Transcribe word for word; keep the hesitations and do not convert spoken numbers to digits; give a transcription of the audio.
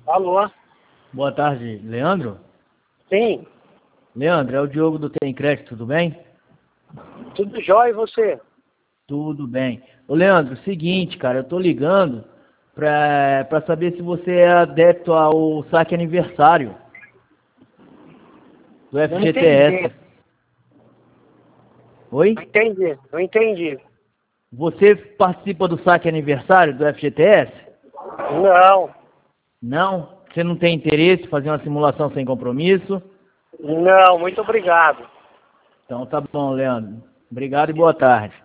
Alô? Boa tarde, Leandro? Sim, Leandro, é o Diogo do Tem Crédito, tudo bem? tudo jóia e você? Tudo bem. Ô Leandro, seguinte, cara, eu tô ligando pra, pra saber se você é adepto ao saque aniversário do Não entendi. F G T S. Oi? Não entendi, não entendi. Você participa do saque aniversário do F G T S? Não, Não? Você não tem interesse em fazer uma simulação sem compromisso? não, muito obrigado. Então tá bom, Leandro. Obrigado e boa tarde.